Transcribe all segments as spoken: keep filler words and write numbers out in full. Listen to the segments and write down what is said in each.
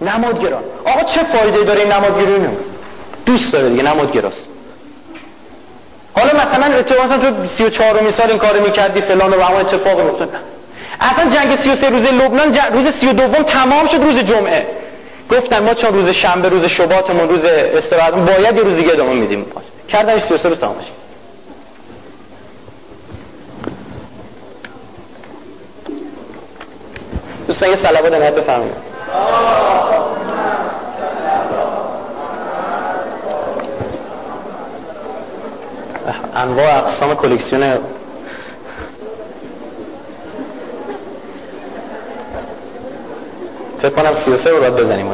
نمادگران. آقا چه فایده داره این نمادگرایی؟ نمید دوست داره دیگه، نمادگراست. حالا مثلا اتفاقا تو سی و چهارمین سال این کارو میکردی فلان و همون اتفاقی افتاد. اصلا جنگ سی و سه روزه لبنان روز سی و دو تمام شد روز جمعه. گفتن ما چون روز شنبه روز شباطمون روز استراحتمون باید یه روز دیگه ادامه میدیم. کردنش سی و سه روز تمام شد. دوستان یه صلوات نهایت بفرمایید. انواع اقسام کلکسیون فکر کنم سی و سه رو باید بزنیم.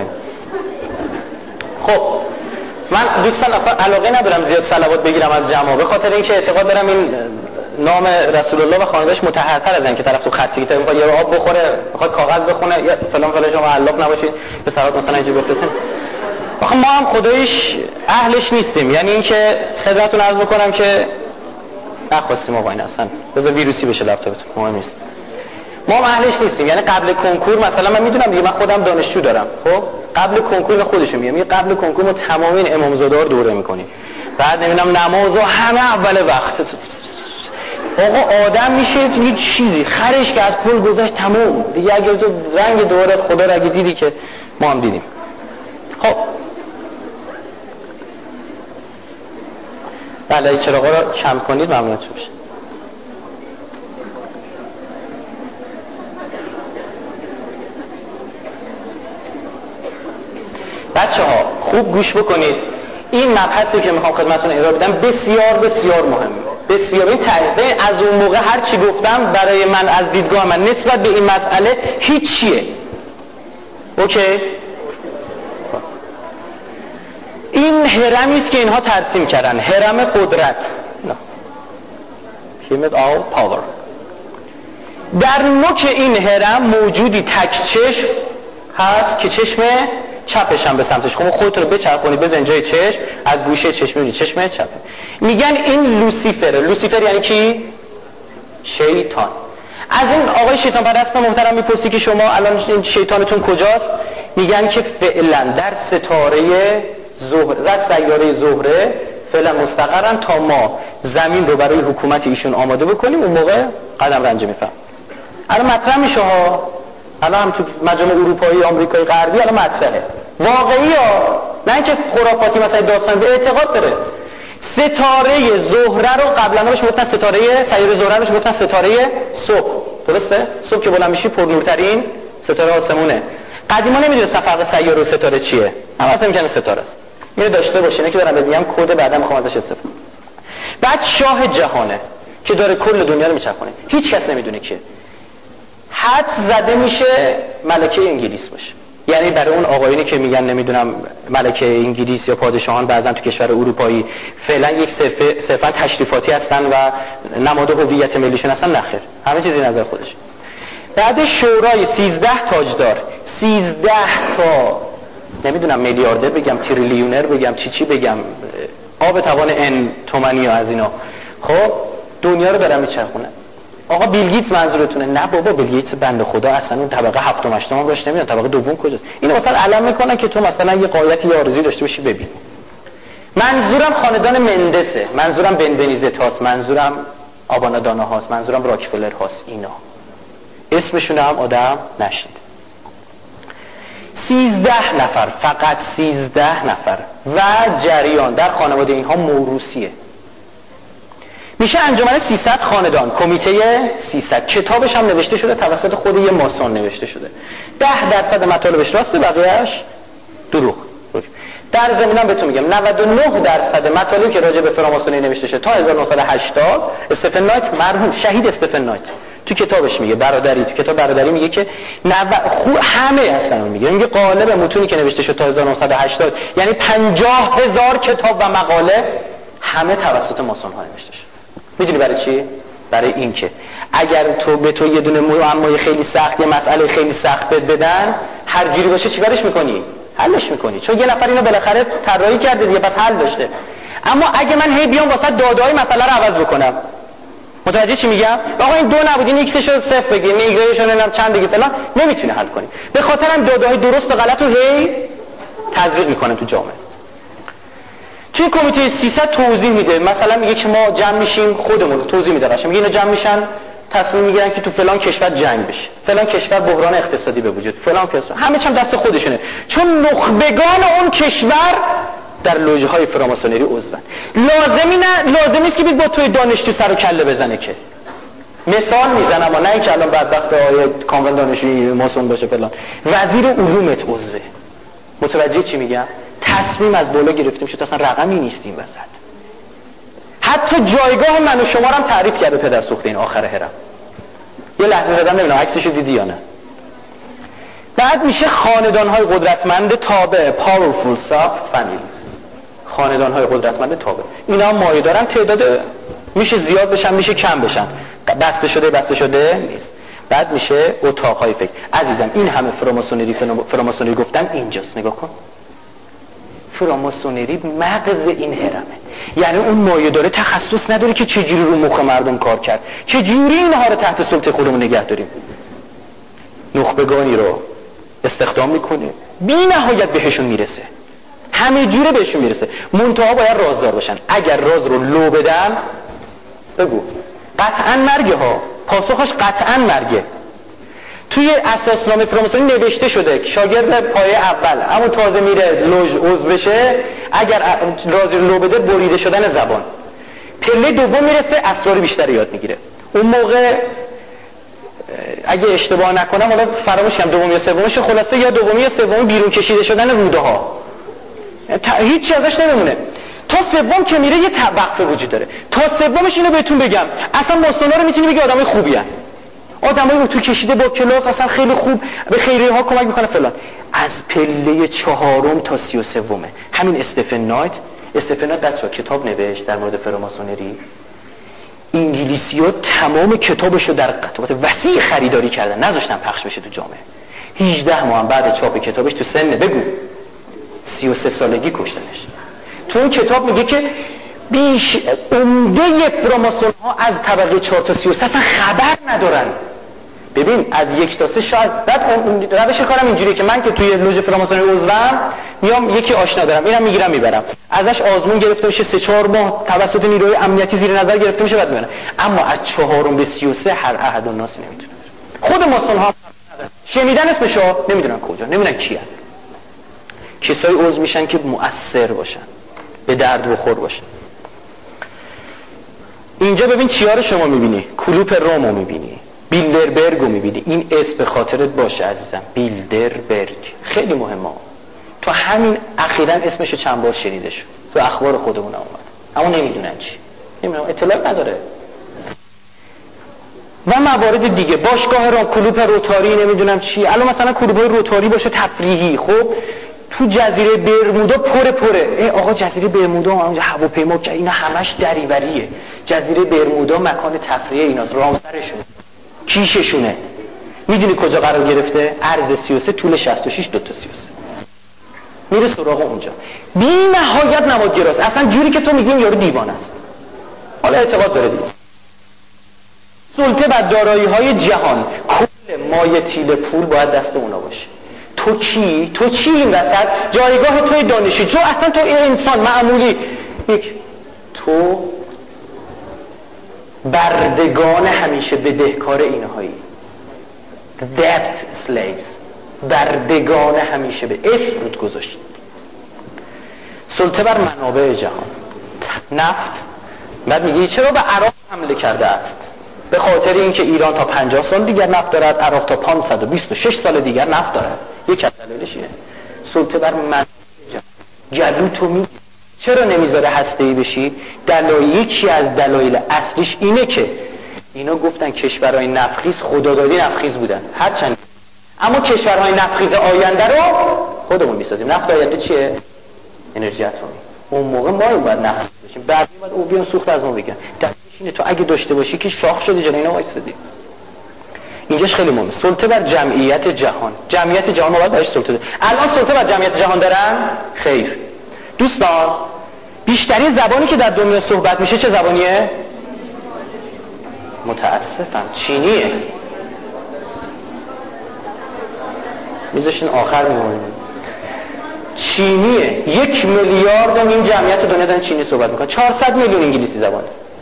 خب من دوستان اصلا علاقه ندارم زیاد صلوات بگیرم از جماعه، به خاطر اینکه اعتقاد دارم این نام رسول الله و خانواده‌اش مطهرتر از این که طرف تو خستگی تا میخواد یه آب بخوره، میخواد کاغذ بخونه یا فلان فلان، شما علاق نباشید به صلوات مثلا اینجا بفرستین. آخه ما هم خداییش اهلش نیستیم. یعنی اینکه خدمتتون عرض بکنم که نخواستیم آقا این اصلا بذار ویروسی بشه لپتاپتون، مهم نیست. ما هم اهلش نیستیم. یعنی قبل کنکور مثلا من میدونم دیگه، من خودم دانشجو دارم، خب قبل کنکور خودش میگم میگه قبل کنکور ما تمام این امامزاده رو دوره میکنیم، بعد نمیدونم نماز و همه اول وقت. آقا آدم میشه یه چیزی خرش که از پل گذشت تمام دیگه. اگه تو رنگ دوره خدا رو اگه دیدی که ما هم دیدیم. خب بله چراغا رو کم کنید ممنونتون میشه. بچه ها خوب گوش بکنید، این مبحثی که میخوام خدمتتون ارائه بدم بسیار بسیار مهمه. بسیار این تعریفه از اون موقع هر چی گفتم برای من از دیدگاه من نسبت به این مسئله هیچیه. اوکی؟ این هرمی است که اینها ترسیم کردن، هرم قدرت. Pyramid of Power. در نوک این هرم موجودی تک چشم هست که چشم چپش هم به سمتش. خب خودت رو بچرخونی بزن جای چشم، از گوشه چشم میبینی چشم چپه. میگن این لوسیفره. لوسیفر یعنی کی؟ شیطان. از این آقای شیطان پرست محترم میپرسی که شما الان این شیطانتون کجاست؟ میگن که فعلا در ستاره زهره، در سیاره زهره فعلا مستقرن تا ما زمین رو برای حکومت ایشون آماده بکنیم، اون موقع قدم رنجه میفهم. الان مطرح میشه ها، الان هم تو مجامع اروپایی آمریکایی غربی الان مطرحه. واقعی ها، نه اینکه خرافاتی مثلا داستان، به اعتقاد داره. ستاره زهره رو قبلا بهش گفتن ستاره سیاره زهره رو گفتن ستاره صبح. درسته؟ صبح که بلند میشی پرنورترین ستاره آسمونه. قدیما نمیدونستن فرق سیاره و ستاره چیه. اما فکر می‌کنن ستاره است. اینو داشته باشین، اینه که دارم بگم کد بعدا میخوام ازش استفاده. بعد شاه جهانه که داره کل دنیا رو میچرخونه. هیچ کس نمیدونه که حد زده میشه ملکه انگلیس باشه. یعنی برای اون آقایونی که میگن نمیدونم ملکه انگلیس یا پادشاهان بعضن تو کشور اروپایی فعلا یک صرفا تشریفاتی هستن و نماد هویت ملیشون هستن، نخیر، همه چیزی نظر خودش. بعد شورای سیزده تاجدار، سیزده تا نمیدونم میلیاردر بگم، تریلیونر بگم، چی چی بگم، آب توان ان تومانی ها از اینا، خب دنیا رو دارن میچرخونن. آقا بیل گیتس منظورتونه؟ نه بابا، بیل گیتس بنده خدا اصلا اون طبقه هفتم هشتم هم داشت، نمیدونم طبقه دوم کجاست. اینو مثلا علم میکنن که تو مثلا یه قایتی یا آرزویی داشته باشی ببین. منظورم خاندان مندسه، منظورم بنبنیزت هاست، منظورم آبانادانا هاست، منظورم راکفلر هاست. اینا اسمشون هم آدم نشید. سیزده نفر، فقط سیزده نفر و جریان در خانواده اینها موروثیه. میشه انجمن سیصد خاندان، کمیته سیصد. کتابش هم نوشته شده توسط خود یه ماسون نوشته شده. ده درصد مطالبش راسته، بقیه‌اش دروغ. در زمینم بهتون میگم نود و نه درصد مطالبی که راجع به فراماسونی نوشته شده تا هزار و نهصد و هشتاد، استفن نایت مرحوم شهید استفن نایت تو کتابش میگه، برادری تو کتاب برادری میگه که خو همه هستن، میگه میگه قالب متونی که نوشته شده تا هزار و نهصد و هشتاد یعنی پنجاه هزار کتاب و مقاله همه توسط ماسون ها نوشته شده. میدونی برای چی؟ برای این که اگر تو به تو یه دونه معمای خیلی سخت، یه مسئله خیلی سخت بدن، هر جوری باشه چیکارش میکنی؟ حلش میکنی، چون یه نفر اینو بالاخره طراحی کرده دیگه، پس حل داشته. اما اگه من هی بیام واسه داده‌های مسئله رو عوض بکنم، متوجه چی میگم؟ آقا این دو نبود، این ایکسش رو صفر بگیر، نیگرهش رو نمیدونم چند دیگه فلان، نمیتونه حل کنی. به خاطر هم داده‌های درست و غلط رو هی تزریق میکنن تو جامعه. توی کمیته سیصد توضیح میده، مثلا میگه که ما جمع میشیم، خودمون توضیح میده قشنگ، میگه اینا جمع میشن تصمیم میگیرن که تو فلان کشور جنگ بشه، فلان کشور بحران اقتصادی به وجود، فلان کشور، همه چم دست خودشونه، چون نخبگان اون کشور در لوژه‌های فراماسونری عضون. لازمی نه لازمی نیست که بید با توی دانشجو سر و کله بزنه که. مثال میزنم اما نه اینکه الان بدبخت آقای کامل دانشجوی ماسون باشه فلان. وزیر علومت عضوه. متوجه چی میگم؟ تصمیم از بالا گرفته میشه، اصلا رقمی نیست این وسط. حتی جایگاه من و شما رو هم تعریف کرده پدر سوخته این آخر هرم. یه لحظه زدم نمیدونم عکسشو دیدی یا نه. بعد میشه خاندان‌های قدرتمند تابع، powerful sub families. خاندان‌های قدرتمند تابع. اینا مایه دارن، تعداد میشه زیاد بشن میشه کم بشن. بسته شده بسته شده نیست. بعد میشه اتاق‌های فکر. عزیزم این همه فراماسونری فراماسونری گفتم اینجاست، نگاه کن. فراماسونری مغز این هرمه. یعنی اون مایه داره، تخصص نداره که چجوری رو مخ مردم کار کرد، چجوری اینها رو تحت سلطه خودمون نگه داریم. نخبگانی رو استخدام میکنه، بی نهایت بهشون میرسه، همه جوره بهشون میرسه، منتها باید رازدار باشن. اگر راز رو لو بدن بگو قطعا مرگه ها، پاسخش قطعا مرگه. توی اساسنامه فراماسونری نوشته شده که شاگرد پایه اول اما تازه میره لوژ عضو بشه، اگر راز رو لو بده بریده شدن زبان. پله دوم میرسه اسرار بیشتر یاد میگیره. اون موقع اگه اشتباه نکنم حالا فراموش کنم دومی یا سومیش، خلاصه یا دومی یا سومی بیرون کشیده شدن روده ها، هیچ چیز ازش نمیمونه. تا سوم که میره یه وقفه وجود داره. تا سومش اینو بهتون بگم، اصلا ماسونا رو میتونی بگی آدمای خوبی ان، آدمای اتو کشیده با کلاس، اصلا خیلی خوب به خیریه ها کمک میکنه فلان. از پله چهارم تا سی و سومه همین استفن نایت. استفن نایت بچه‌ها کتاب نوشت در مورد فراماسونری. انگلیسی ها تمام کتابشو در قطعات وسیع خریداری کردن، نذاشتن پخش بشه تو جامعه. هجده ماه هم بعد چاپ کتابش تو سن بگو سی و سه سالگی کشتنش. تو اون کتاب میگه که بیش عمده فراماسون ها از طبقه چهار تا سی و سه اصلا خبر ندارن. ببین از یک تا سه شاید. بعد اون روش کارم اینجوریه که من که توی لوژ فراماسونری عضوم، میام یکی آشنا دارم، اینم میگیرم میبرم، ازش آزمون گرفته میشه، سه چهار ماه توسط نیروی امنیتی زیر نظر گرفته میشه، بعد میبرم. اما از چهارم به سی و سه هر احد و ناسی نمیتونه. خود ماسون ها شنیدن اسمشو نمیدونن کجا، نمیدونن کیه. کسایی عضو میشن که مؤثر باشن، به درد بخور باشن. اینجا ببین چیا رو شما میبینی، کلوپ رومو میبینی، بیلدربرگو میبینی. این اسم به خاطرت باشه عزیزم، بیلدربرگ خیلی مهمه. تو همین اخیراً اسمشو چند بار شنیده شد، تو اخبار خودمون اومد، اما نمیدونن چی، نمیدونن، اطلاع نداره. و موارد دیگه، باشگاه را کلوپ روتاری نمیدونم چی. الان مثلا کلوپ‌های روتاری باشه تفریحی، خب تو جزیره برمودا پره پره. ای آقا جزیره برمودا اونجا هواپیما که اینا همش دریوریه. جزیره برمودا مکان تفریح ایناست، رامسرشون، کیششونه. میدونی کجا قرار گرفته؟ عرض سی و سه، طول شصت و شش، دو تا سی و سه. میره سراغ اونجا. بی نهایت نمادگراست. اصلا جوری که تو میگیم یارو دیوانه است. حالا اعتقاد داره دیگه. سلطه بر دارایی‌های جهان، کل مایه تیل پول باید دست اونا باشه. تو کی؟ تو چی این وسط؟ جایگاه توی دانشی، تو اصلا تو انسان معمولی، یک تو بردگان همیشه بدهکار اینهایی، debt slaves، بردگان همیشه به اسم رود گذاشت. سلطه بر منابع جهان، نفت. بعد میگه چرا به عراق حمله کرده است؟ به خاطر اینکه ایران تا پنجاه سال دیگر نفت دارد، عراق تا پانصد و بیست و شش سال دیگر نفت دارد. یک از دلایلش اینه. سلطه بر منابع جهان. گلو تو می چرا نمیذاره هسته‌ای بشی؟ دلایل، یکی از دلایل اصلیش اینه که اینا گفتن کشورهای نفتخیز خدادادی نفتخیز بودن، هرچند اما کشورهای نفتخیز آینده رو خودمون میسازیم. نفت آینده چیه؟ انرژی اتمی. اون موقع ما رو باید نفت بشیم، بعد میاد او بیان سوخت از ما بگن. دلیلش اینه تو اگه داشته باشی که شاخ شدی جلوی اینا وایسادی. اینجاش خیلی مهمه. سلطه بر جمعیت جهان. جمعیت جهان ما باید بهش سلطه ده. الان سلطه بر جمعیت جهان دارن؟ خیر. دوستان بیشترین زبانی که در دنیا صحبت میشه چه زبانیه؟ متاسفم چینیه، میذاشین آخر میمونیم. چینیه، یک میلیارد و نیم جمعیت دنیا دارن چینی صحبت میکنن، چهارصد میلیون انگلیسی زبان.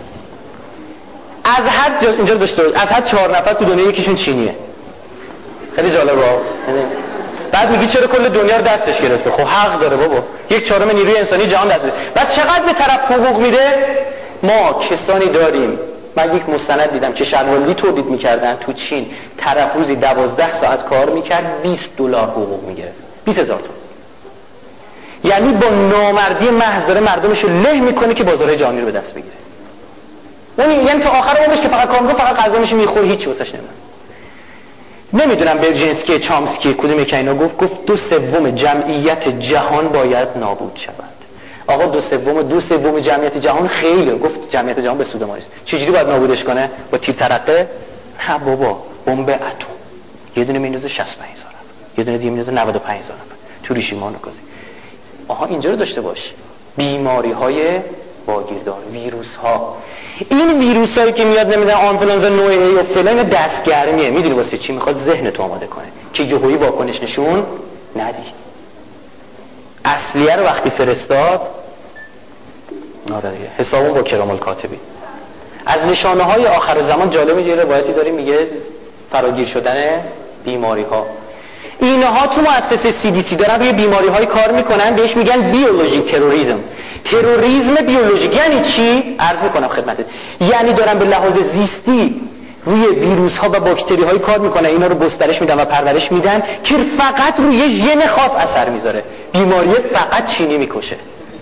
از حد اینجا داشته باش، از حد چهار نفر تو دنیا یکیشون چینیه. خیلی جالبه. بعد میگی چرا کل دنیا رو دستش گرفته؟ خب حق داره بابا، یک چهارم نیروی انسانی جهان دست. بعد چقدر به طرف حقوق میده؟ ما کسانی داریم، من یک مستند دیدم که شلوالی تولید میکردن تو چین، طرف روزی دوازده ساعت کار میکرد، بیست دلار حقوق میگرفت، بیست هزار تومان. یعنی با نامردی محض داره مردمش رو له میکنه که بازار جهانی رو به دست بگیره. یعنی یعنی تا آخر عمرش که فقط کار میکنه، فقط غذا میشه میخوره، هیچ واسش نمیاد. نمیدونم برژینسکی چامسکی کدوم که اینا گفت گفت دو سوم جمعیت جهان باید نابود شود. آقا دو سوم دو سوم جمعیت جهان خیلی، گفت جمعیت جهان به سود ما نیست. چجوری باید نابودش کنه؟ با تیر ترقه؟ نه بابا، بمب اتم. یه دونه میندازه شصت و پنج هزار نفر، یه دونه دیگه میندازه نود و پنج هزار نفر تو هیروشیما و ناگازاکی. آها اینجا رو داشته باش. بیماری‌های واگیردار، ویروس‌ها. این ویروسایی که میاد نمیدونم آنفولانزا نوع ای و فلان دستگرمیه. میدونی واسه چی میخواد؟ ذهن تو آماده کنه که یهویی واکنش نشون ندی. اصلیه رو وقتی فرستاد آره دیگه، حسابون با کرام الکاتبین. از نشانه‌های آخر زمان جالب یه روایتی داریم میگه فراگیر شدن بیماری‌ها. اینها تو مؤسسه سی دی سی دارن روی بیماری‌های کار میکنن، بهش میگن بیولوژیک تروریسم. تروریسم بیولوژیک یعنی چی؟ عرض میکنم خدمتت. یعنی دارن به لحاظ زیستی روی ویروس‌ها و باکتری‌های کار میکنن، اینا رو گسترش میدن و پرورش میدن که فقط روی ژن خاص اثر میذاره. بیماری فقط چینی میکشه.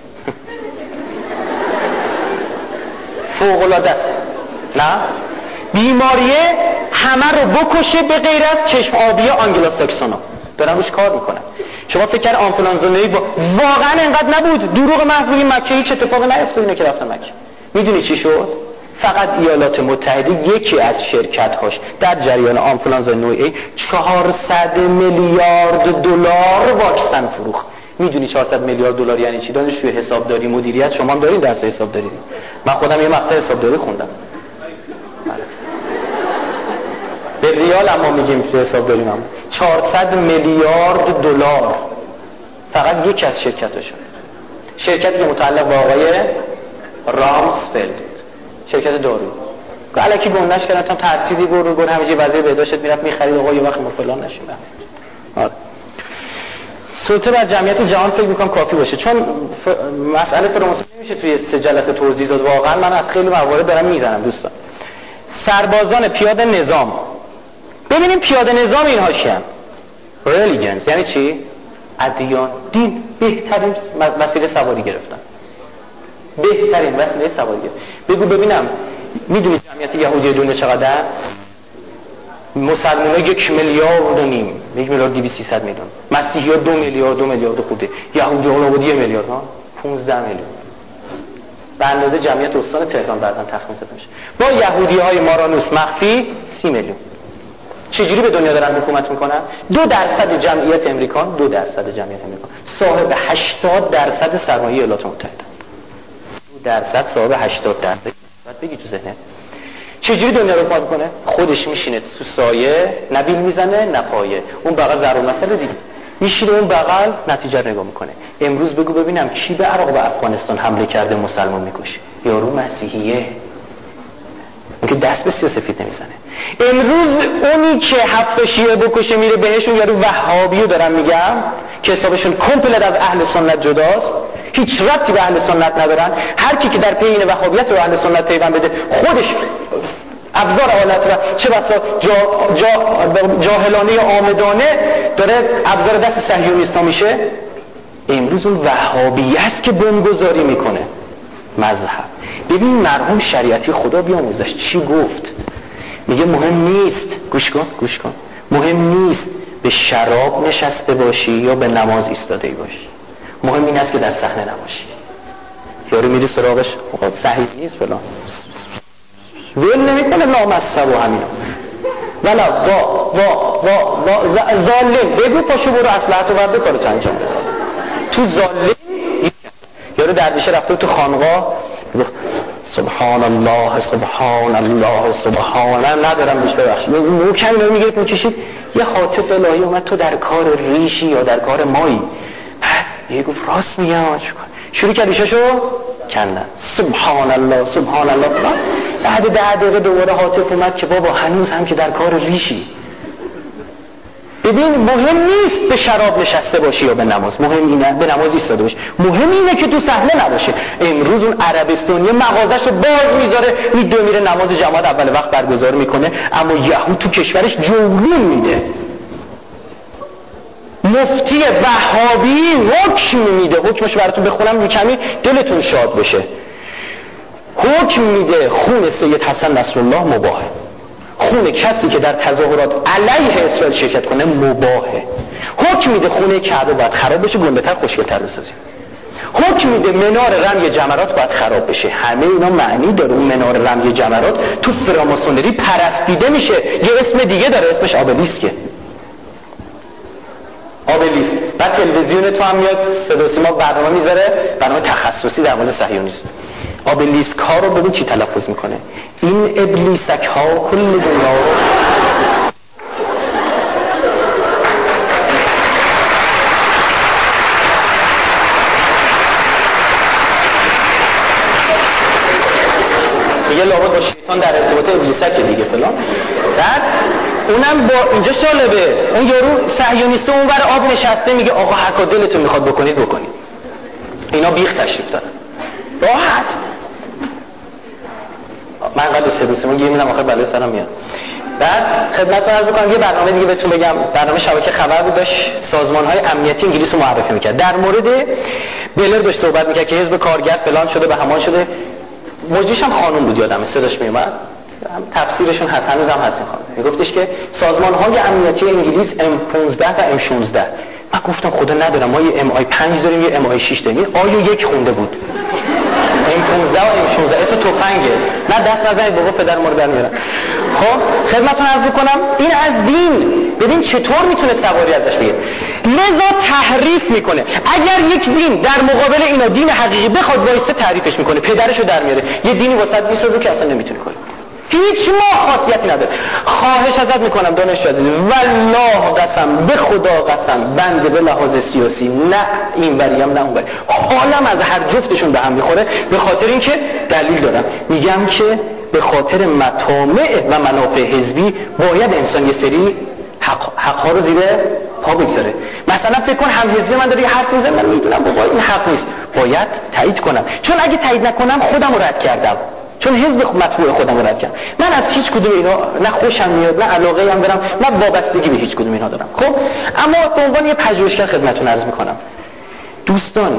فوق‌العاده است. نه؟ بیماری همه رو بکشه به غیر از چشم آبی آنگلوساکسونا. دارن روش کار میکنن. شما فکر کنید آنفولانزا نوعی با... واقعا انقدر نبود. دروغ محض بگیم مکه هیچ اتفاقی نیفتاد اینا که رفتن مکه. میدونی چی شد؟ فقط ایالات متحده یکی از شرکت‌هاش در جریان آنفولانزا نوعی چهارصد میلیارد دلار واکسن فروخت. میدونی چهارصد میلیارد دلار یعنی چی؟ دانشجوی حسابداری مدیریت شما هم دارین درس حسابداری. من خودم یه مقطع حسابداری خوندم. به ریال اما میگیم تو حساب داریم هم چهارصد میلیارد دلار فقط یک از شرکتاشون. شرکتی که متعلق به آقای رامسفلد بود، شرکت دارویی. الکی گندش کردن تا ترسیدی برو برو همه چی وضعیت بهداشت میرفت میخرید آقا یه وقت ما فلان نشیم. آره سلطه بر جمعیت جهان فکر میکنم کافی باشه، چون ف... مسئله فرانسه نمیشه توی سه جلسه توضیح داد. واقعا من از خیلی موارد دارم میزنم دوستان. سربازان پیاده نظام، ببینیم پیاده نظام اینها چیه؟ ریلیجنز یعنی چی؟ ادیان، دین. بهترین وسیله سواری گرفتن، بهترین وسیله سواری گرفتن. بگو ببینم میدونی جمعیت یهودی دنیا چقدر؟ مسلمان ها یک میلیارد و نیم، یک میلیارد دویست سیصد میلیون. مسیحی ها دو میلیارد دو میلیارد خوده. یهودی ها نبودی یه میلیارد ها پونزده میلیون. به اندازه جمعیت استان تهران بعداً تخمین زده میشه. با یهودی های مارانوس مخفی سی میلیون. چجوری به دنیا دارن حکومت میکنن؟ دو درصد جمعیت امریکا، دو درصد جمعیت امریکا صاحب هشتاد درصد سرمایه ایالات متحده. دو درصد صاحب هشتاد درصد. بعد بگی تو ذهنت چجوری دنیا رو حکومت میکنه؟ خودش میشینه تو سایه، نبیل میزنه نپایه، اون بغل ضرب مسئله دیگه میشینه اون بغل نتیجه رو نگاه میکنه. امروز بگو ببینم کی به عراق و افغانستان حمله کرده مسلمان میکشه؟ یارو مسیحیه، اون که دست به سیاسفید نمیزنه. امروز اونی که هفت شیعه بکشه میره بهشون، یارو وهابیو دارم میگم که حسابشون کامپلت از اهل سنت جداست، هیچ ربطی به اهل سنت ندارن. هر کی که در پی این وهابیت رو اهل سنت پیوند بده خودش ابزار آلت و چه بسا جا جا جاهلانه آمدانه داره ابزار دست صهیونیستا میشه. امروز اون وهابی است که بمبگذاری میکنه مذهب. ببین مرحوم شریعتی خدا بیاموزش چی گفت؟ میگه مهم نیست، گوش کن گوش کن مهم نیست به شراب نشسته باشی یا به نماز ایستاده باشی، مهم این است که در صحنه نباشی. یارو میری سراغش صحیح نیست فلان ول نمیکنه لامصب و همینا ولا وا وا وا وا ظالم. بگو پاشو برو اصلحت رو برده کارو انجام بده. تو ظالم یارو دردشه رفته تو خانقاه سبحان الله سبحان الله سبحان. من ندارم بهش ببخشید محکم اینو میگرفت میکشید، یه حاطف الهی اومد تو در کار ریشی یا در کار مایی. یه گفت راست میگم شروع کرد ریشاشو کندن. سبحان الله سبحان الله. بعد ده دقیقه دوباره حاطف اومد که بابا هنوز هم که در کار ریشی. ببین مهم نیست به شراب نشسته باشی یا به نماز، مهم اینه به نماز ایستاده باشی، مهم اینه که تو صحنه نباشه. امروز اون عربستانی مغازه‌شو باز میذاره میدوه میره نماز جماعت اول وقت برگزار میکنه، اما یهود تو کشورش جولون میده. مفتی وهابی حکم میده، حکمش براتون بخونم کمی دلتون شاد بشه. حکم میده خون سید حسن نصرالله مباحه، خون کسی که در تظاهرات علیه اسرائیل شرکت کنه مباحه. حکم میده خونه کعبه باید خراب بشه، گنده‌تر خوشگل‌تر بسازیم. حکم میده منار رمی جمرات باید خراب بشه. همه اینا معنی داره. اون منار رمی جمرات تو فراماسونری پرستیده میشه، یه اسم دیگه داره، اسمش آبلیسکه. آبلیسک. بعد تلویزیون تو هم میاد صدا و سیما برنامه میذاره، برنامه تخصصی در مورد صهیونیسم. آبلیسک ها رو ببین چی تلفظ میکنه، این ابلیسک ها کل دنیا رو میگه لابد با شیطان در ارتباط ابلیسک دیگه فلان. بعد اونم با اینجا شالبه، اون یارو صهیونیست اون ور آب نشسته میگه آقا هر کار دلتون میخواد بکنید بکنید. اینا بیخ تشریف دارن راحت. من قبل سه سیمون گیر میدم آخر بلای سرم میاد. بعد خدمتتون عرض می‌کنم یه برنامه دیگه بهتون بگم، برنامه شبکه خبر بود، داشت سازمان‌های امنیتی انگلیس رو معرفی می‌کرد. در مورد بلر داشت صحبت می‌کرد که حزب کارگر فلان شده به همان شده. مجریش هم خانم بود یادمه، صداش میومد، تفسیرشون هست هنوز هم هست این خانم. میگفتش که سازمان‌های امنیتی انگلیس ام پانزده و ام شانزده. من گفتم خدا ندارم ما یه ام آی پنج داریم یه ام آی شش داریم، آیو یک خونده بود. ام پانزده و ام شانزده اسم تفنگه. نه دست نزنید بابا پدر ما رو در میارن. خب خدمتتون عرض می‌کنم این از دین ببین چطور میتونه سواری ازش بگیره. لذا تحریف میکنه. اگر یک دین در مقابل اینا دین حقیقی بخواد وایسه تعریفش میکنه، پدرشو در میاره. یه دینی واسط میسازه که اصلا نمیتونه کنه. هیچ ما خاصیتی نداره. خواهش ازت میکنم دانشجو عزیز، والله قسم به خدا قسم بنده به لحاظ سیاسی نه این بریم نه اون بریم حالم از هر جفتشون به هم میخوره، به خاطر اینکه دلیل دارم. میگم که به خاطر مطامع و منافع حزبی باید انسان یه سری حق حق‌ها رو زیر پا بگذاره. مثلا فکر کن هم حزبی من داره یه حرف میزنه، من میدونم بابا این حق نیست، باید تایید کنم، چون اگه تایید نکنم خودم رو رد کردم، چون حزب مطبوع خودم رو رد کردم. من از هیچ کدوم اینا نه خوشم میاد نه علاقه هم دارم نه وابستگی به هیچ کدوم اینا دارم. خب اما به عنوان یه پژوهشگر خدمتتون عرض میکنم دوستان،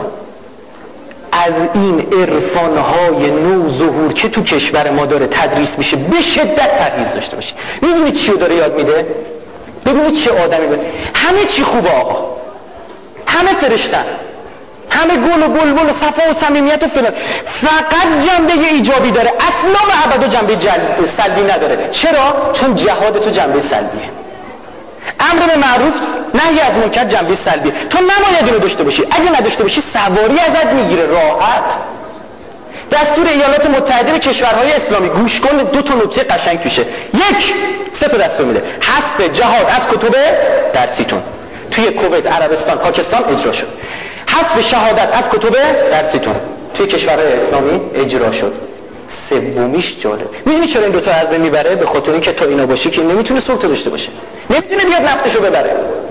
از این عرفان‌های نو ظهور که تو کشور ما داره تدریس میشه به شدت پرهیز داشته باشید. میدونید چی رو داره یاد میده؟ ببینید چه آدمی داره. همه چی خوبه آقا، همه فرشتن، همه گل و بلبل و صفا و صمیمیت و فلان، فقط جنبه ایجابی داره، اصلا و ابدا جنبه سلبی نداره. چرا؟ چون جهاد تو جنبه سلبیه، امر به معروف نهی از منکر جنبه سلبیه. تو نباید اینو داشته باشی، اگه نداشته باشی سواری ازت میگیره راحت. دستور ایالات متحده کشورهای اسلامی گوش کن، دو تا نکته قشنگ توشه. یک، سه تا دستور میده. حذف جهاد از کتب درسیتون توی کویت، عربستان، پاکستان اجرا شد. حذف شهادت از کتب درسیتون توی کشورهای اسلامی اجرا شد. سومیش جالب، میدونی چرا این دو تا از بین میبره؟ به خاطر اینکه تا اینا باشه که نمیتونه سلطه داشته باشه، نمیتونه بیاد نفتشو ببره.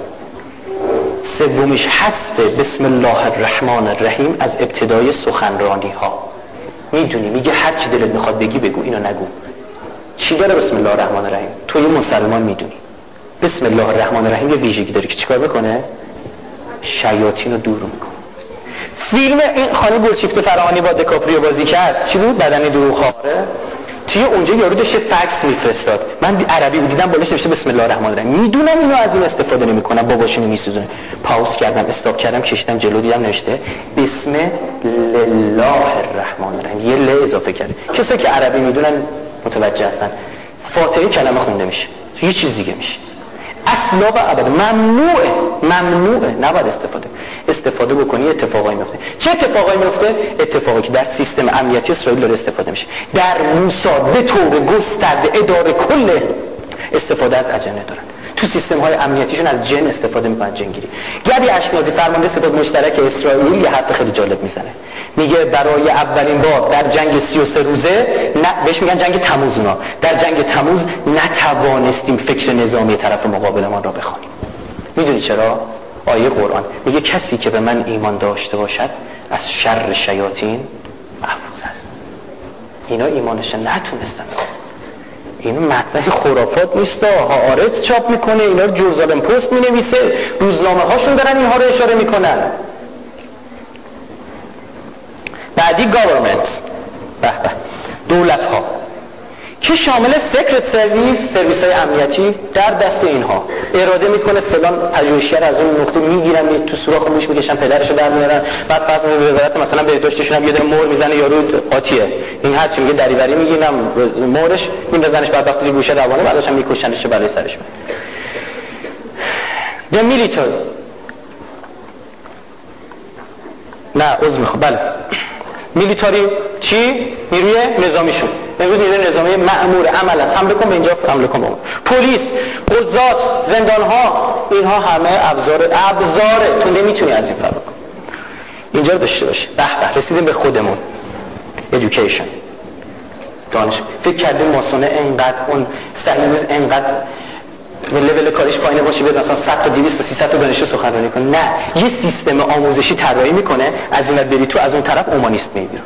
سومیش حذف بسم الله الرحمن الرحیم از ابتدای سخنرانی ها. میدونی میگه هر چی دلت میخواد بگی بگو، اینو نگو. چی داره بسم الله الرحمن الرحیم؟ تو یه مسلمان میدونی بسم الله الرحمن الرحیم یه ویژگی داره که چیکار بکنه؟ شیاطین رو دور میکنه. فیلم این خانم گلشیفته فراهانی با دکاپریو بازی کرد چی بود؟ بدنی دروغخواره. توی اونجا یارو داشت فکس میفرستاد، من عربی بود دیدم بالاش نوشته بسم الله الرحمن الرحیم. میدونم اینو از این استفاده نمیکنن، باباشونو میسوزونه. پاوز کردم، استاپ کردم، کشیدم جلو، دیدم نوشته بسم الله الرحمن الرحیم، یه ل اضافه کرده. کسایی که عربی میدونن متوجه هستن. فاتحه کلمه خونده میشه، یه چیز دیگه میشه. اصلا و ابدا ممنوعه ممنوعه نباید استفاده استفاده بکنی. اتفاقایی میفته. چه اتفاقایی میفته؟ اتفاقی که در سیستم امنیتی اسرائیل داره استفاده میشه. در موساد به طور گسترده اداره کل استفاده از اجنه دارن. تو سیستم های امنیتیشون از جن استفاده میکنن، جنگیری. گبی اشکنازی فرمانده ستاد مشترک اسرائیل یه حرف خیلی جالب میزنه. میگه برای اولین بار در جنگ سی و سه روزه نه بهش میگن جنگ تموز، اونا در جنگ تموز نتوانستیم فکر نظامی طرف مقابلمان را بخوانیم. میدونی چرا؟ آیه قرآن میگه کسی که به من ایمان داشته باشد از شر شیاطین محفوظ است. اینا ایمانش نتونستن. این مطلب خرافات نیست، هآرتس چاپ میکنه، اینا رو جرزالم پست مینویسه، روزنامه هاشون دارن اینها رو اشاره میکنن. بعدی گاورمنت، به به دولت ها که شامل سیکرت سرویس، سرویس های امنیتی در دست اینها. اراده میکنه فلان پژوهشگر از اون نقطه میگیرن تو سوراخ موش میکشن پدرشو در میارن، بعد پس میاد وزارت مثلا بهداشتشون هم یه دونه مهر میزنه یارو قاطیه. این هرچی میگه دریوری میگینم مهرش میندازنش بعد وقتی گوشه روانه بعدش هم میکشنش برای سرش. د میلیتاری نه عذر میخوام بله میلیتاری چی؟ نیروی نظامیشون. امروز نیروی نظامی مأمور عمل است، حمله کن به اینجا، حمله کن به اون. پلیس، قضات، زندانها، اینها همه ابزار ابزاره. تو نمیتونی از این فرار کن. اینجا رو داشته باشه. به به رسیدیم به خودمون. education، دانش. فکر کردیم ماسونه انقدر اون سلیمیز انقدر لول کارش پایینه باشه بیاد مثلا صد تا دویست تا سیصد تا دانشجو سخنرانی کنه. نه، یه سیستم آموزشی طراحی میکنه، از این ور بری تو، از اون طرف اومانیست میگیره.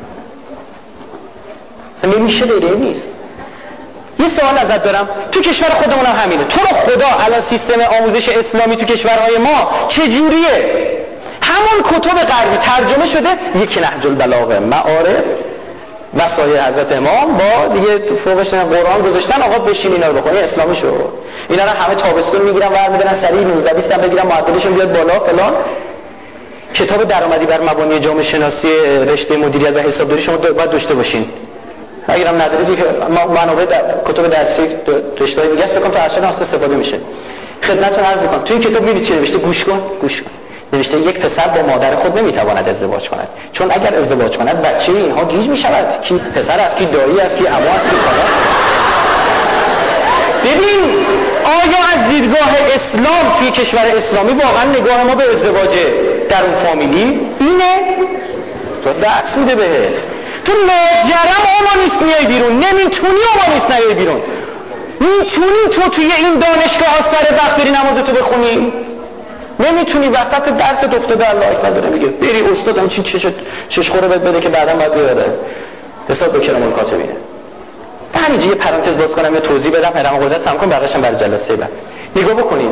اصلا نمیشه، دیگه نیست. یه سوال ازت دارم، تو کشور خودمون هم همینه. تو رو خدا الان سیستم آموزش اسلامی تو کشورهای ما چه جوریه؟ همون کتب غربی ترجمه شده، یکی نهج البلاغه، معارف، وصایای حضرت امام با دیگه فوقش قرآن گذاشتن، آقا بشین اینا رو بخونی اسلامی شو. اینا رو همه تابستون میگیرن ور میدن سریع نوزده بیست تا بگیرن معدلشون بیاد بالا فلان. کتاب درآمدی بر مبانی جامعه شناسی رشته مدیریت و حسابداری شما باید داشته باشین. اگرم نداره دیگه منابع در... کتب درسی رشته‌های دیگه است، بکنم تا ارشد هاست استفاده میشه. خدمتتون عرض میکنم تو این کتاب میبینید چی نوشته؟ گوش کن گوش کن. نوشته یک پسر با مادر خود نمیتواند ازدواج کند، چون اگر ازدواج کند بچه اینها گیج میشود. کی پسر است، کی دایی است، کی عمو است، کی خاله. ببین آیا از دیدگاه اسلام توی کشور اسلامی واقعا نگاه ما به ازدواج در اون فامیلی اینه؟ تو درس میده بهت. تو لاجرم اومانیست میای بیرون، نمیتونی اومانیست نیای بیرون. میتونی تو توی این دانشگاه ها سر وقت بری نمازتو بخونی؟ نمیتونی وسط درست افتاده الله اکبر داره میگه بری استاد هم چی چش چش خوره بهت بده که بعدا باید بیاره حساب به کرام الکاتبینه. همینجا یه پرانتز باز کنم یه توضیح بدم هرم قدرت تمام کنم بقیه‌اش هم برای جلسه بعد. نگاه بکنید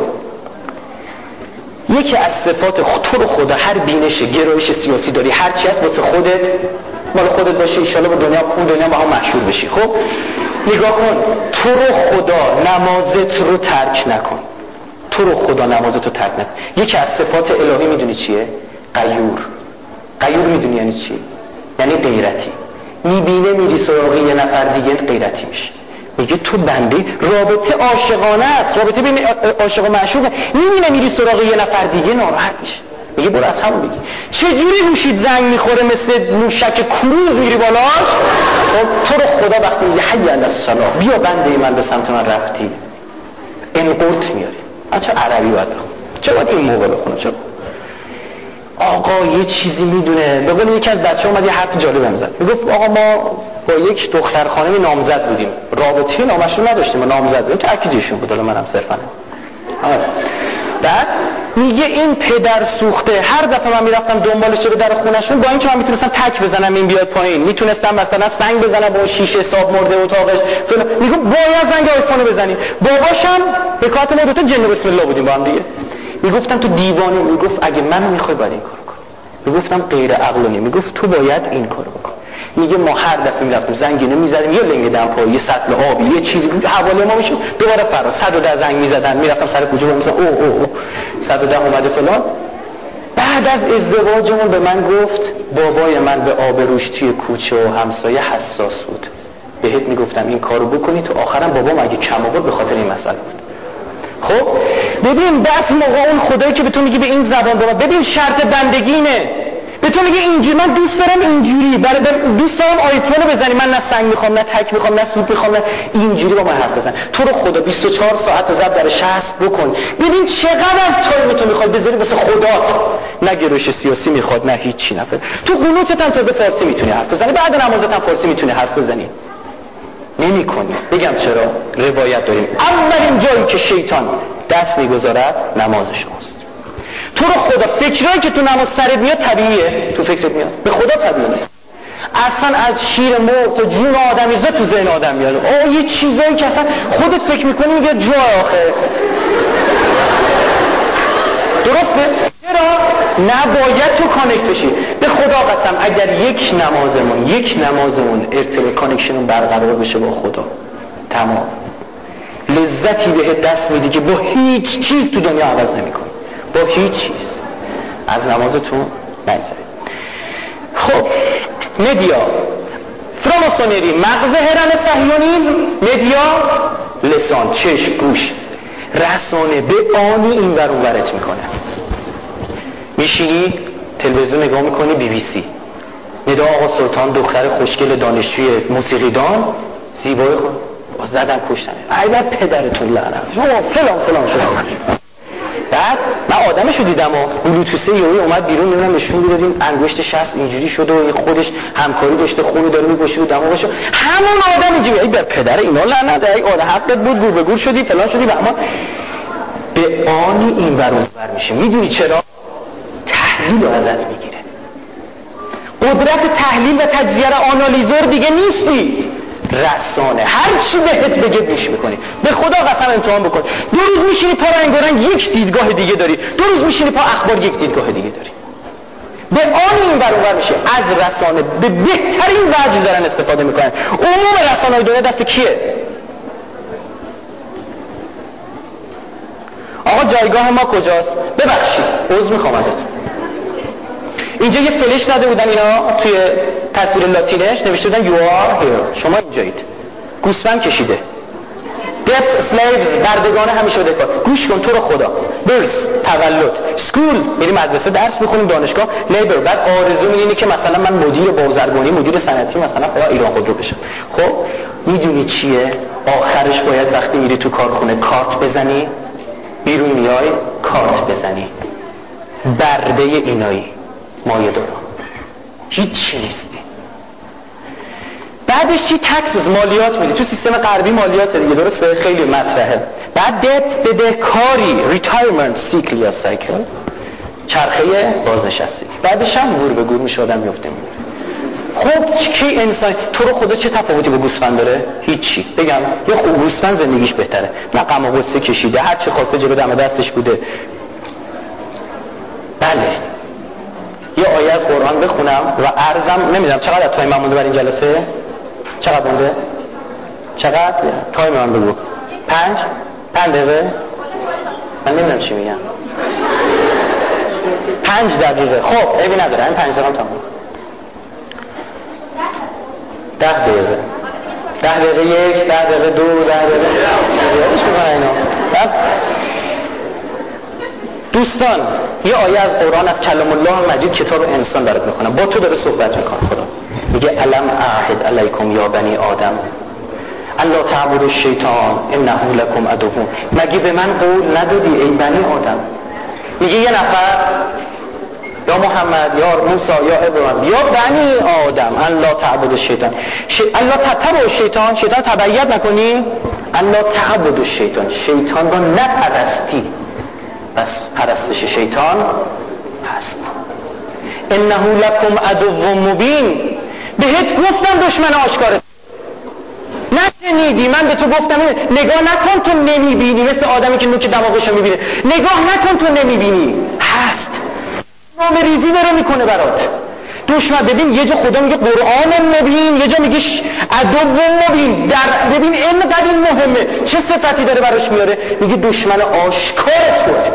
یکی از صفات تو رو خدا هر بینش گرایش سیاسی داری هر چی هست واسه خودت مال خودت باشه، ان شاءالله به دنیا اون دنیا با هم مشهور بشی. خب نگاه کن تو رو خدا نمازت رو ترک نکن. تو رو خدا نمازتو ترک نکن. یکی از صفات الهی میدونی چیه؟ غیور. غیور میدونی یعنی چی؟ یعنی غیرتی. میبینه میری سراغ یه نفر دیگه غیرتی میشه. میگه تو بنده رابطه عاشقانه است، رابطه بین عاشق و معشوقه. میبینه میری سراغ یه نفر دیگه ناراحت میشه. میگه برو از همون بگی. چجوری گوشید زنگ میخوره مثل موشک کروز میری بالاش؟ خب تو رو خدا وقتی میگه حی علی الصلاة بیا بنده من به سمت من رفتی انقلت میاری. چه عربی باید بخون؟ چه باید این موقع بخونه؟ چه آقا یه چیزی میدونه. بگم یکی از بچه اومد یه حرف جالب هم زد. میگفت آقا ما با یک دختر خانمی نامزد بودیم، رابطه نامشون نداشتیم، نامزد بودیم، تأکیدشون بود، منم صرفا بعد میگه این پدر سوخته هر دفعه من میرفتم دنبالش رو در خونهشون با اینکه من میتونستم تک بزنم این بیاد پایین، میتونستم مثلا سنگ بزنم با شیشه صاحب مرده اتاقش فلان، میگه باید زنگ آیفون بزنی. باباشم به کارت ما دو تا جن بسم الله بودیم با هم دیگه. میگفتم تو دیوانه. میگفت اگه منو میخوای باید این کارو کن. میگفتم غیر عقلانی. میگفت تو باید این کارو بکن. میگه ما هر دفعه میرفتیم زنگینه میزدیم یه لنگ دمپایی یه سطل آبی یه چیزی حواله ما میشد دوباره فرا صد و ده زنگ میزدن میرفتم سر کوچه میگفتم او او او صد و ده اومده فلان. بعد از ازدواجمون به من گفت بابای من به آبروش توی کوچه و همسایه حساس بود، بهت میگفتم این کارو بکنی، تو آخرام بابام اگه کم آورد به خاطر این مسئله بود. خب ببین بس موقع اون خدایی که به تو میگه به این زبان بابا، ببین شرط بندگی اینه، به تو میگه اینجوری، من دوست دارم اینجوری، برای دوست دارم آیفون رو بزنی، من نه سنگ میخوام نه تک میخوام نه سوپ میخوام نه اینجوری با من حرف بزن. تو رو خدا بیست و چهار ساعت رو ضرب در شصت بکن، ببین چقدر از تایم تو میخواد بذاری واسه خدات، نه گرایش سیاسی میخواد نه هیچی نفر. تو قنوتت هم تازه فارسی میتونی حرف بزنی، بعد نمازت هم فارسی میتونی حرف بزنی. نمی‌کنی. بگم چرا؟ روایت داریم اولین جایی که شیطان دست میگذارد نماز شماست. تو رو خدا فکرایی که تو نماز سرت میاد طبیعیه، تو فکرت میاد، به خدا طبیعی نیست. اصلا از شیر مرغ تا جون آدمیزاد تو ذهن آدم میاد. آه یه چیزایی که اصلا خودت فکر میکنی میگه جا آخه. درسته؟ چرا؟ نباید تو کانکت بشی. به خدا قسم اگر یک نمازمون یک نمازمون ارتباط کانکشنمون برقرار بشه با خدا، تمام لذتی به دست میدی که با هیچ چیز تو دنیا عوض نمیکنی، با هیچ چیز. از نمازتون نگذارید. خب مدیا فراماسونری، مغز هرم صهیونیسم، مدیا لسان، چشم، گوش، رسانه به آنی این ور اون ورت میکنه. میشینی تلویزیون نگاه میکنی، بی بی سی، ندا آقا سلطان دختر خوشگل دانشجوی موسیقیدان زیبای خود زدن کشتن، ایوه پدرتون لعنت شما فلان فلان شما. بعد من آدمشو دیدم و بلوتوسه یهویی اومد بیرون، نمیدونم نشون میدادیم انگشت شست اینجوری شده و خودش همکاری داشته، خونو داره میگوشه و دماغشو، همون آدم اینجوری ای بر پدر اینا لعنت، ای آدم حقت بود گور به گور شدی فلان شدی. و اما به آنی این ور اون ور میشه. میدونی چرا؟ تحلیل رو ازت میگیره. قدرت تحلیل و تجزیه رو آنالیزور دیگه نیستی، رسانه. هر چی بهت بگه گوش میکنی. به خدا قسم امتحان بکن، دو روز میشینی پا رنگارنگ یک دیدگاه دیگه داری، دو روز میشینی پا اخبار یک دیدگاه دیگه داری. به آن این برابر میشه. از رسانه به بهترین وجه دارن استفاده میکنن. عموم رسانه‌های دنیا دست کیه؟ آقا جایگاه ما کجاست؟ ببخشید عذر میخوام ازتون، اینجا یه فلش داده بودن اینا توی تصویر لاتینش نوشته بودن you are here، شما اینجایید. گوسفند کشیده، death slaves بردگان همیشه بده کار. گوش کن تو رو خدا. birth تولد، school میری مدرسه درس میخونیم، دانشگاه، labor بعد آرزو اینه که مثلا من مدیر بازرگانی مدیر صنعتی مثلا خدا ایران خودرو بشم. خب میدونی چیه؟ آخرش باید وقتی میری تو کارخونه کارت بزنی، بیرون میای کارت بزنی، برده اینایی مایه دارم، هیچ چی نیستی. بعدش چی؟ تکسز، مالیات میدی. تو سیستم غربی مالیات دیگه، درسته؟ خیلی مطرحه. بعد دت بدهکاری، ریتایرمنت سیکل یا سایکل، چرخه بازنشستگی. بعدش هم گور به گور میشه آدم میفته میره. خب کی انسان تو رو خدا چه تفاوتی با گوسفند داره؟ هیچی. بگم یه خوب گوسفند زندگیش بهتره، نه غم و غصه کشیده، هر چی خواسته جلو دم دستش بوده. بله یه آیه از قرآن بخونم و عرضم نمیدونم چقدر تایم من مونده برای این جلسه؟ چقدر مونده؟ چقدر؟ تایم من بگو. پنج؟ پنج دقیقه؟ من نمیدونم چی میگم. پنج دقیقه. خب عیبی نداره، این پنج دقیقه تمام. ده دقیقه. ده دقیقه یک، ده دقیقه دو، ده دقیقه زیادش میکنه اینا. دوستان یه آیه از قرآن از کلام الله مجید کتاب انسان برات میخونم، با تو داره صحبت میکنه. خدا میگه الم اعهد علیکم یا بنی آدم الا تعبدوا الشیطان انه لکم عدو. مگه به من قول ندادی ای بنی آدم؟ میگه یه نفر یا محمد یا موسی یا ابراهیم یا بنی آدم الا تعبدوا الشیطان، الا تتبعوا الشیطان، شیطان تبعیت نکنی، الا تعبدوا الشیطان، شیطان رو نپرستی. بس پرستش شیطان هست. انه لکم عدو مبین، بهت گفتم دشمن آشکاره، نشنیدی؟ من به تو گفتم نگاه نکن تو نمیبینی، مثل آدمی که نوک دماغشو میبینه، نگاه نکن تو نمیبینی، هست. نام ریزی داره میکنه برات دشمن. ببین یه جا خدا میگه قرآن مبین، یه جا میگه عدو مبین. در ببین اینقدر این مهمه، چه صفتی داره براش میاره؟ میگه دشمن آشکار توه.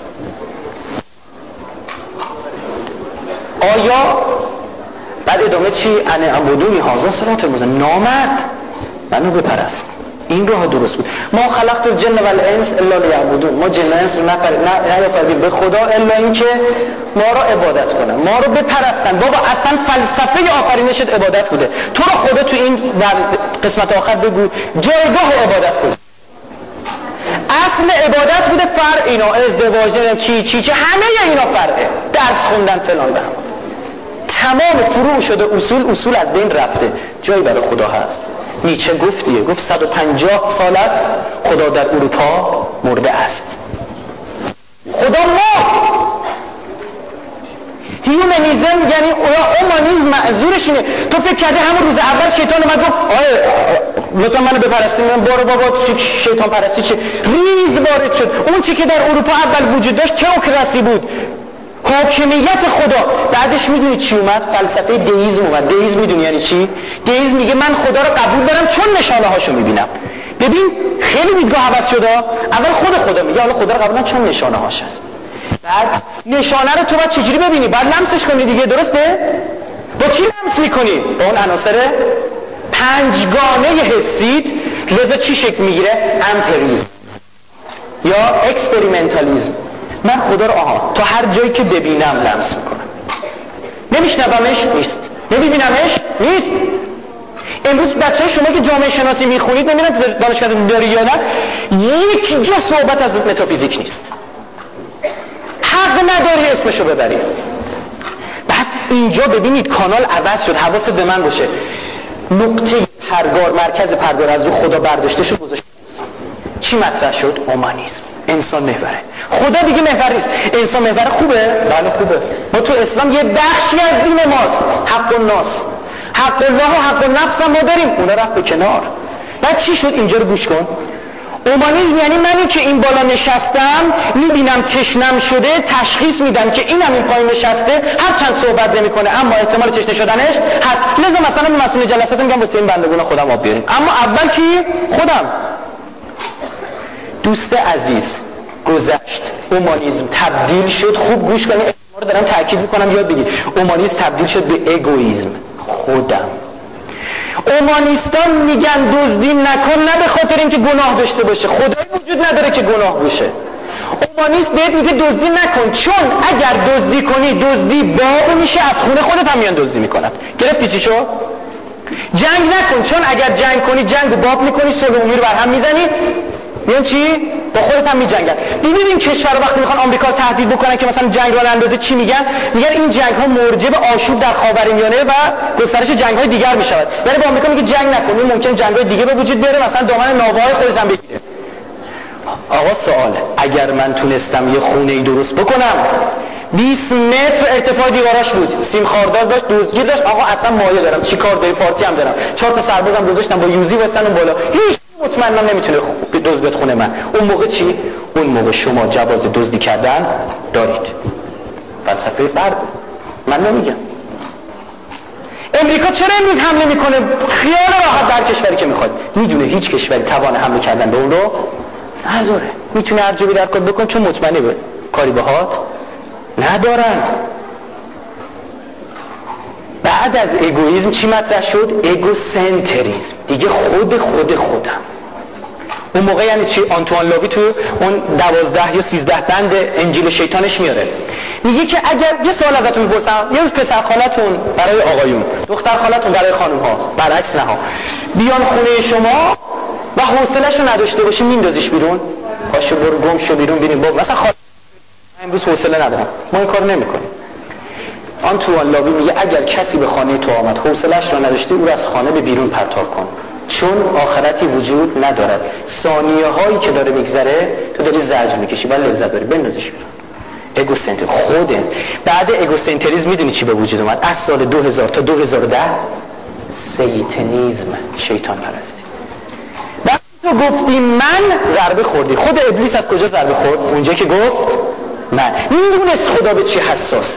آیا بعد ادامه چی؟ انه عبدونی هازا صراط المستقیم، نامرد منو بپرست. این راه درست بود. ما خلقت الجن والانس الا لیعبدون، ما جن و انس رو نیافریدیم به خدا الا اینکه ما را عبادت کنن، ما رو بپرستن. بابا اصلا فلسفه آفرینشت عبادت بوده. تو رو خدا تو این قسمت آخر بگو جایگاه عبادت کن. اصل عبادت بوده فرع اینا، ازدواج چی چی چی همه اینا فرعه، درس خوندن فلان به هم. تمام فروع شده اصول اصول از بین رفته. جایی برای خدا هست؟ نیچه گفتیه، گفت صد و پنجاه سال است خدا در اروپا مرده است. خدا مرد. هیومنیزم یعنی اومانیزم معذورش اینه. تو فکر کرده همون روز اول شیطان اومد گفت آره لطفا منو بپرستین، من بارو بابا شیطان پرستی چه ریز وارد شد. اون چی که در اروپا اول وجود داشت تئوکراسی بود، حاکمیت خدا. بعدش میدونی چی اومد؟ فلسفه دییزم اومد. دییزم میدونی یعنی چی؟ دییزم میگه من خدا رو قبول دارم چون نشانه هاشو میبینم. ببین خیلی دیدگاه عوض شده. اول خود خدا میگه حالا خدا رو قبول دارم چون نشانه هاش هست. بعد نشانه رو تو باید چجوری ببینی؟ بعد لمسش کنی دیگه، درسته؟ با چی لمس میکنی؟ با اون عناصر پنجگانه حسیت. لذا چی شکل میگیره؟ امپریزم یا اکسپریمنتالیزم. من خدا رو آها تا هر جایی که ببینم لمس میکنم. نمیشنومش؟ نیست. نمیبینمش؟ نیست. امروز بچه شما که جامعه شناسی میخونید نمیدونم دانشگاه داری یا نه، یک جا صحبت از متافیزیک نیست. حق نداری اسمشو ببری. بعد اینجا ببینید کانال عوض شد. حواست به من باشه. نقطه پرگار، مرکز پرگار از رو خدا برداشته شد گذاشت انسان. چی مطرح شد؟ اومانیسم. انسان محوره. خدا دیگه محور نیست. انسان محور خوبه؟ بله خوبه. ما تو اسلام یه بخشی از دین ما حق الناس، حق الله و حق النفس هم ما داریم، اونا رفت به کنار. بعد چی شد؟ اینجا رو گوش کن. اومانیسم یعنی منی که این بالا نشستم میبینم تشنم شده، تشخیص میدم که اینم این پایین نشسته، هر چند صحبت نمیکنه اما احتمال تشنه شدنش هست. لذا مثلا مسئول جلسات میگم واسه این بندگان خودم آب بیاریم. اما اول کی؟ خودم. دوست عزیز گذشت. اومانیسم تبدیل شد. خوب گوش کنید، ما رو دارم تاکید میکنم یاد بگید. اومانیسم تبدیل شد به اگوئیسم. خودم. اومانیستان میگن دزدی نکن نه به خاطر اینکه گناه داشته باشه، خدایی وجود نداره که گناه باشه. اومانیست بهت میگه دزدی نکن چون اگر دزدی کنی دزدی باب میشه، از خونه خودت هم میان دزدی میکنن. گرفتی چی شو؟ جنگ نکن چون اگر جنگ کنی جنگ باب میکنی، صلح و امیر بر هم میزنی، میان چی؟ با خودت هم میجنگن. دیدید این کشور وقتی میخوان آمریکا رو تهدید بکنن که مثلا جنگ رو اندازه چی میگن؟ میگن این جنگ ها موجب آشوب در خاورمیانه و گسترش جنگ های دیگر میشود. یعنی با آمریکا میگه جنگ نکن، این ممکن جنگ های دیگه به وجود بیاره، مثلا دامن ناوهای خودش هم بگیره. آقا سواله، اگر من تونستم یه خونه ای درست بکنم بیست متر ارتفاع دیواراش بود، سیم خاردار داشت، دزگیر داشت، آقا اصلا مایه دارم، چی کار داری، پارتی هم دارم، چهار تا سربازم گذاشتم با یوزی واسن اون بالا، هیچ مطمئنا نمیتونه دزد بد خونه من. اون موقع چی؟ اون موقع شما جواز دزدی کردن دارید. فلسفه فرد من نمیگم. امریکا چرا امروز حمله میکنه؟ خیال راحت در کشوری که میخواد. میدونه هیچ کشوری توان حمله کردن به اون رو نداره. میتونه هر جوری در کار بکن چون مطمئنه به کاری باهات ندارن. بعد از اگوئیسم چی مطرح شد؟ ایگوسنتریسم. دیگه خود خود خودم. اون موقع یعنی چی؟ آنتوان لاوی تو اون دوازده یا سیزده بند انجیل شیطانش میاره، میگه که اگر یه سوال ازتون میپرسم، یه پسر خالتون برای آقایون، دختر خالتون برای خانم ها، برعکس نه ها، بیان خونه شما و حوصله‌شو نداشته باشی میندازیش بیرون، پاشو برو گم شو بیرون ببین بابا مثلا خاله امروز حوصله ندارم، ما این کارو نمیکنیم. آنتوان لاوی میگه اگر کسی به خانه تو آمد حوصله‌اش رو نداشتی او از خانه به بیرون پرتاب کن، چون آخرتی وجود ندارد. ثانیه هایی که داره میگذره تو داری زجر میکشی ولی لذت داری، بندازش بیرون. اگوسنتر خودن. بعد اگوسنتریسم میدونی چی به وجود اومد؟ از سال دو هزار تا دو هزار و ده سیتنیسم، شیطان پرستی. وقتی تو گفتی من ضربه خوردی. خود ابلیس از کجا ضربه خورد؟ اونجا که گفت من. میدونست خدا به چی حساسه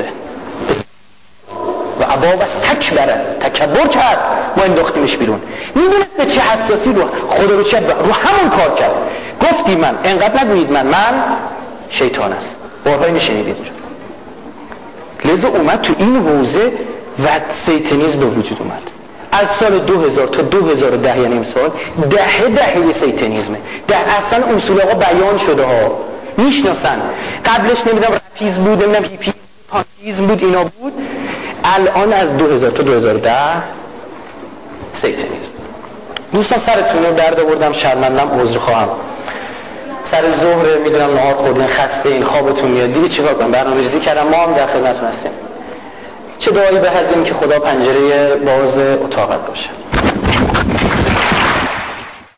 و ابا و تکبره، تکبر کرد، ما انداختیمش بیرون. میدونست به چه حساسی رو خدا رو چه رو همون کار کرد. گفتی من، انقدر نگویید من من شیطان است. بارهای نشنیدید. لذا اومد تو این حوزه و سیتنیسم به وجود اومد. از سال دو هزار تا دو هزار و ده، یعنی امسال دهه دهه سیتنیزمه. ده اصلا اصول آقا بیان شده ها، میشناسن. قبلش نمیدونم رپیز بود، نمیدونم هیپی پانکیزم بود، اینا بود. الان از دو هزار تا دو هزار و ده سیتنیزم. دوستان سرتون رو درد آوردم، شرمندم، عذر خواهم. سر ظهر میدونم نهار خوردین، خسته این، خوابتون میاد، دیگه چیکار کنم؟ برنامه‌ریزی کردم، ما هم در خدمتتون هستیم. چه دعایی به حضرت که خدا پنجره باز اتاقت باشه.